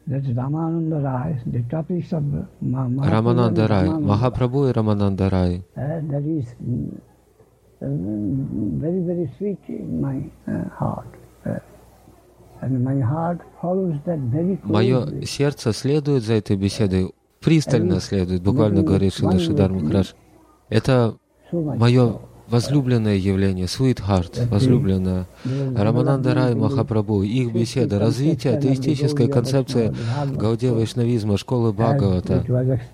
Рамананда Рай, Махапрабху и Рамананда Рай. Мое сердце следует за этой беседой, пристально следует, буквально говорит Шрила Шридхар Махарадж. Это мое возлюбленное явление, Sweet Heart, возлюбленное. Рамананда Рай, Махапрабху, их беседа, развитие атеистической концепции Гаудия Вайшнавизма, школы Бхагавата.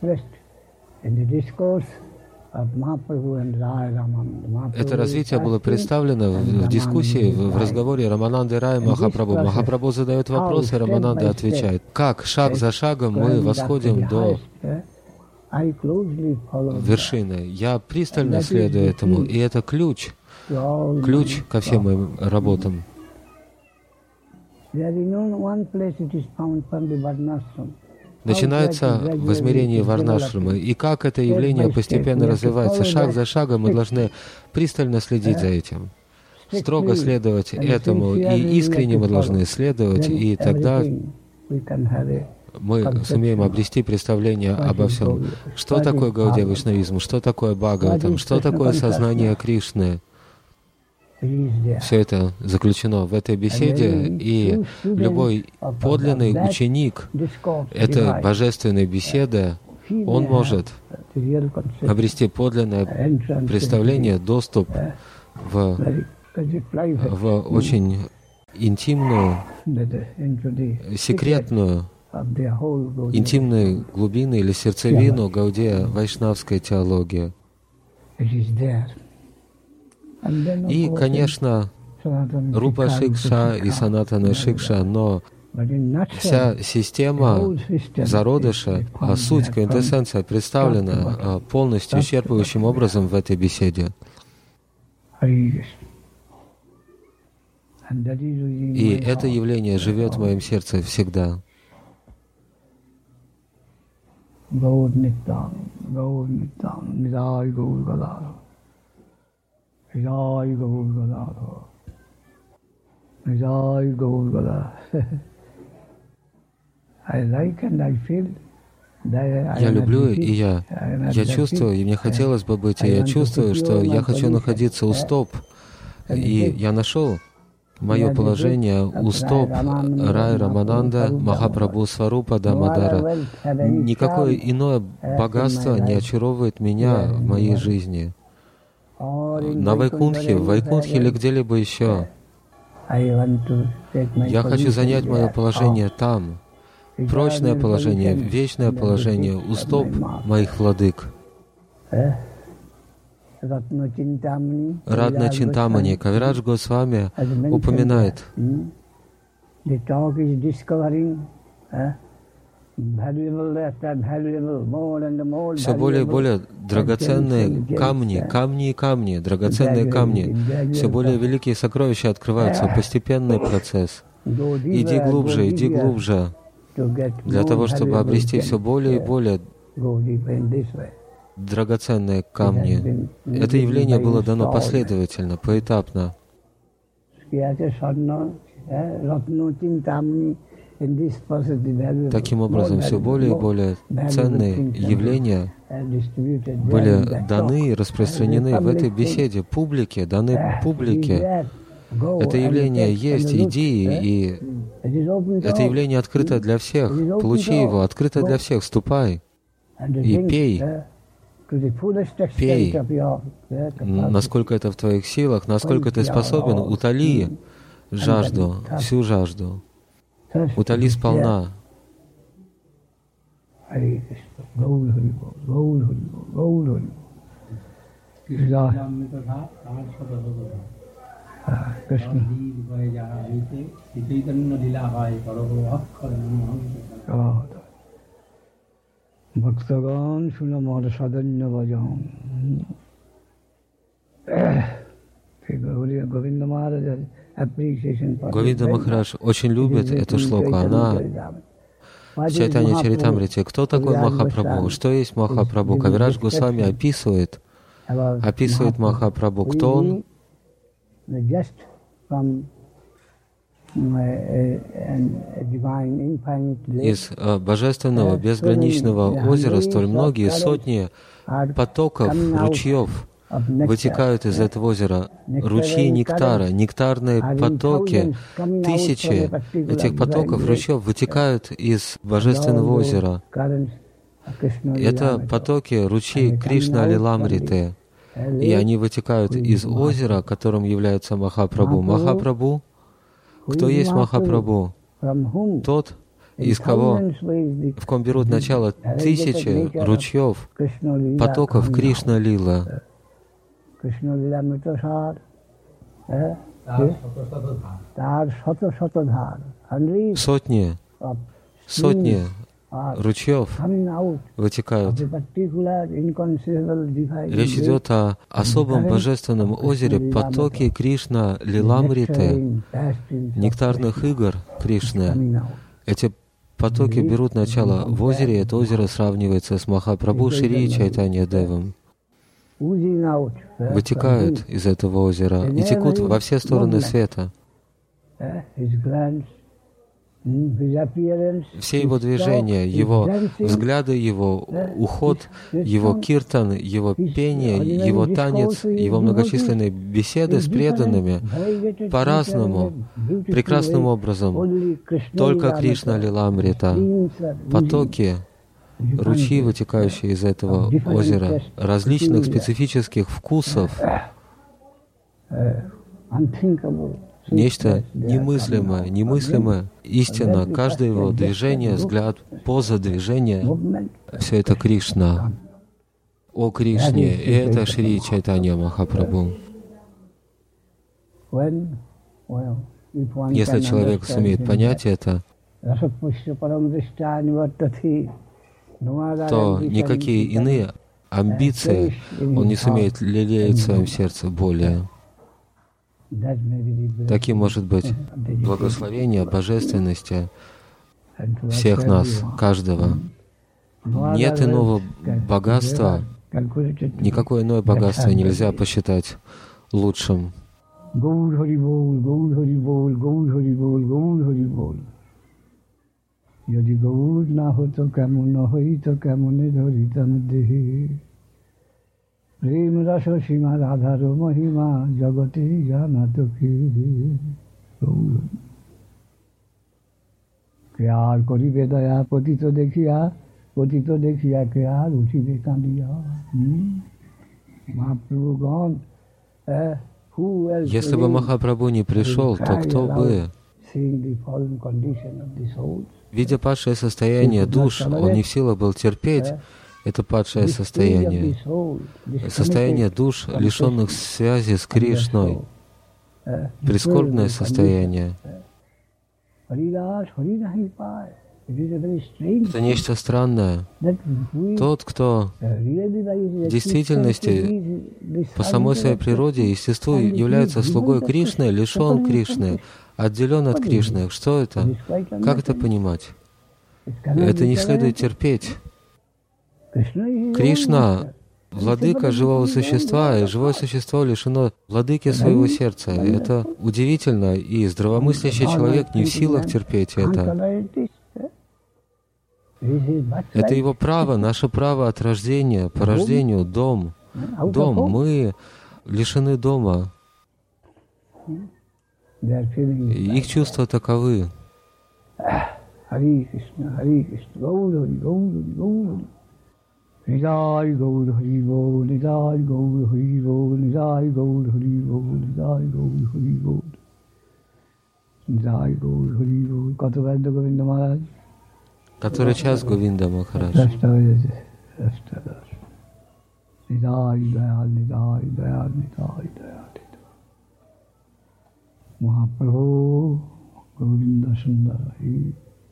Это развитие было представлено в дискуссии, в разговоре Рамананды Рай Махапрабху. Махапрабху задает вопросы, Рамананда отвечает. Как шаг за шагом мы восходим до вершины. Я пристально следую этому, и это ключ ко всем моим работам. Начинается в измерении варнашрамы, и как это явление постепенно развивается. Шаг за шагом мы должны пристально следить за этим, строго следовать этому, и искренне мы должны следовать, и тогда мы сумеем обрести представление обо всем. Что такое Гаудия Вайшнавизм, что такое Бхагаватам, что такое сознание Кришны. Все это заключено в этой беседе, и любой подлинный ученик этой божественной беседы, он может обрести подлинное представление, доступ в очень интимную, секретную, интимные глубины или сердцевину Гаудия Вайшнавской теологии. И, конечно, Рупа Шикша и Санатана Шикша, но вся система зародыша, суть, квинтэссенция представлена полностью исчерпывающим образом в этой беседе. И это явление живет в моем сердце всегда. Я люблю, и я чувствую, и мне хотелось бы быть, и я чувствую, что я хочу находиться у стоп, и я нашел мое положение у стоп Рай Рамананда Махапрабху Сварупа Дамодара. Никакое иное богатство не очаровывает меня в моей жизни. На Вайкунтхе, в Вайкунтхе или где-либо еще. Я хочу занять мое положение там, прочное положение, вечное положение у стоп моих владык. Радна Чинтамани, Кавирадж Госвами упоминает, все более и более драгоценные камни, драгоценные камни, все более великие сокровища открываются, постепенный процесс. Иди глубже, для того, чтобы обрести все более и более драгоценные камни. Это явление было дано последовательно, поэтапно. Таким образом, все более и более ценные явления были даны и распространены в этой беседе публике, даны публике. Это явление есть, иди, и это явление открыто для всех. Получи его, открыто для всех, ступай и пей. Пей, насколько это в твоих силах, насколько ты способен, утоли жажду, всю жажду. Утоли сполна. Бхактаган Шунамара Садanya Vajam. Говинда Махарадж очень любит эту шлоку. Она в Чайтанья Чаритамрите. Кто такой Махапрабху? Что есть Махапрабху? Кавирадж Госвами описывает Махапрабху. Кто он? Из божественного безграничного озера столь многие сотни потоков, ручьев вытекают из этого озера. Ручьи нектара, нектарные потоки, тысячи этих потоков, ручьев вытекают из божественного озера. Это потоки, ручьи Кришна Лиламриты. И они вытекают из озера, которым является Махапрабху. Махапрабху, кто есть Махапрабху? Тот, из кого, в ком берут начало тысячи ручьев, потоков Кришна Лила. Сотни ручьев вытекают. Речь идет о особом божественном озере, потоки Кришна Лиламриты, нектарных игр Кришны. Эти потоки берут начало в озере, и это озеро сравнивается с Махапрабху Шри Чайтанья Девом. Вытекают из этого озера и текут во все стороны света. Все его движения, его взгляды, его уход, его киртан, его пение, его танец, его многочисленные беседы с преданными по-разному, прекрасным образом. Только Кришна Лиламрита, потоки, ручьи, вытекающие из этого озера, различных специфических вкусов, нечто немыслимое, истина, каждое его движение, взгляд, поза движения, все это Кришна. О Кришне, и это Шри Чайтанья Махапрабху. Если человек сумеет понять это, то никакие иные амбиции он не сумеет лелеять в своем сердце более. Таким может быть благословение божественности всех нас, каждого. Нет иного богатства, никакое иное богатство нельзя посчитать лучшим. Prem rasa sima radharo mahima jagate janato ki kyar koribe daya patito dekhiya kyar uchibe kandiya. Mahaprabhu gone, who else? Если бы Махапрабху не пришел, то кто бы, видя падшее состояние душ, он не в силах был терпеть это падшее состояние, состояние душ, лишенных связи с Кришной, прискорбное состояние. Это нечто странное. Тот, кто в действительности по самой своей природе, естеству, является слугой Кришны, лишен Кришны, отделен от Кришны. Что это? Как это понимать? Это не следует терпеть. Кришна — владыка живого существа, и живое существо лишено владыки своего сердца. Это удивительно, и здравомыслящий человек не в силах терпеть это. Это его право, наше право от рождения, по рождению, дом. Дом. Мы лишены дома. Их чувства таковы. Nidai Gaur Hari Bol, Nidai Gaur Hari Bol, Nidai Gaur Hari Bol, Nidai Gaur Hari Bol, Nidai Gaur Hari Bol. Кото Вайда Говинда Махарадж? Который час Говинда Махарадж? Nidai Dayal, Nidai Dayal, Nidai Dayal. Mahaprabhu Govinda Sundari.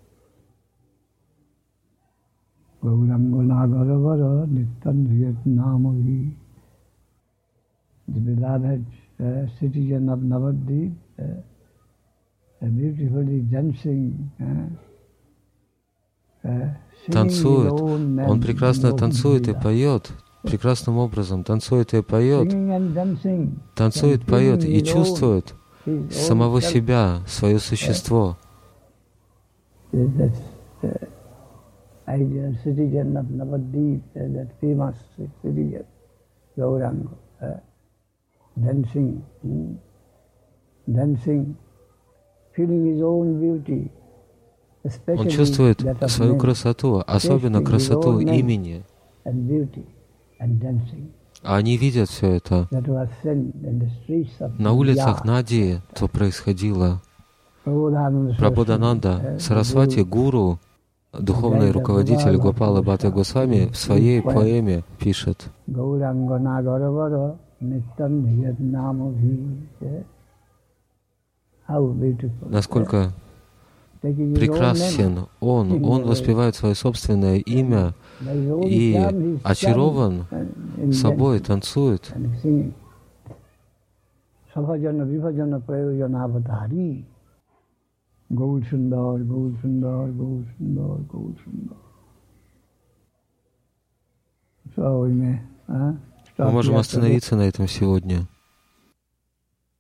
Gaurango Nagaravara Nityan Vietnamagi, the beloved citizen of Navadvip, beautifully dancing. Танцует. Он прекрасно танцует и поет, прекрасным образом танцует и поет, танцует, поет и чувствует самого себя, свое существо. That's ideal citizen of Navadvip, that famous citizen, Gauranga, dancing, feeling his own beauty. Он чувствует свою красоту, особенно красоту имени. А они видят все это. На улицах Надии то происходило. Прабодхананда Сарасвати, гуру, духовный руководитель Гопала Бхатта Госвами, в своей поэме пишет: насколько прекрасен он воспевает свое собственное имя и очарован собой, танцует. Мы можем остановиться на этом сегодня.